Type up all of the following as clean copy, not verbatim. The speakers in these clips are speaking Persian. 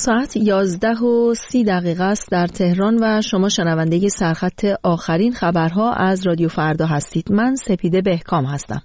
ساعت 11:30 است در تهران و شما شنونده سرخط آخرین خبرها از رادیو فردا هستید. من سپیده بهکام هستم.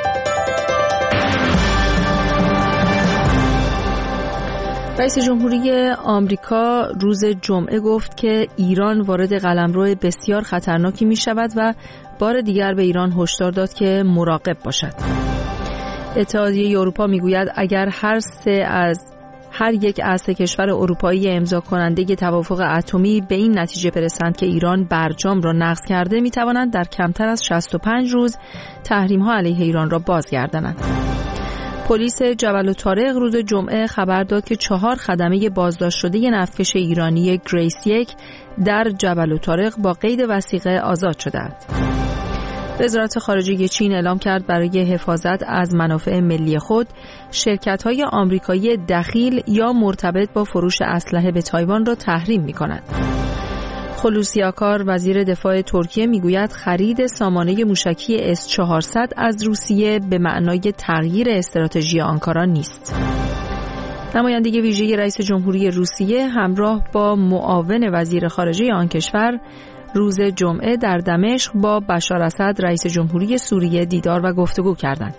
رئیس جمهوری آمریکا روز جمعه گفت که ایران وارد قلمرو بسیار خطرناکی می شود و بار دیگر به ایران هشدار داد که مراقب باشد. اتحادیه اروپا می گوید اگر هر یک از سه کشور اروپایی امضا کننده توافق اتمی به این نتیجه برسند که ایران برجام را نقض کرده، می توانند در کمتر از 65 روز تحریم ها علیه ایران را بازگردانند. پلیس جبل الطارق روز جمعه خبر داد که 4 خدمه بازداشت شده نفتکش ایرانی گریس 1 در جبل الطارق با قید وثیقه آزاد شدند. وزارت خارجه چین اعلام کرد برای حفاظت از منافع ملی خود شرکت‌های آمریکایی دخیل یا مرتبط با فروش اسلحه به تایوان را تحریم می‌کند. خلوصی آکار وزیر دفاع ترکیه میگوید خرید سامانه موشکی S-400 از روسیه به معنای تغییر استراتژی آنکارا نیست. نماینده ویژه رئیس جمهوری روسیه همراه با معاون وزیر خارجه آن کشور روز جمعه در دمشق با بشار اسد رئیس جمهوری سوریه دیدار و گفتگو کردند.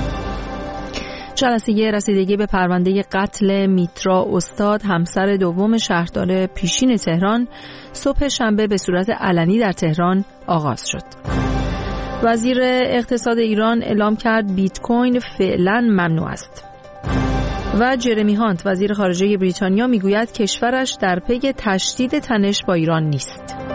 جلسه رسیدگی به پرونده قتل میترا استاد همسر دوم شهردار پیشین تهران صبح شنبه به صورت علنی در تهران آغاز شد. وزیر اقتصاد ایران اعلام کرد بیت کوین فعلا ممنوع است. و جرمی هانت وزیر خارجه بریتانیا میگوید کشورش در پی تشدید تنش با ایران نیست.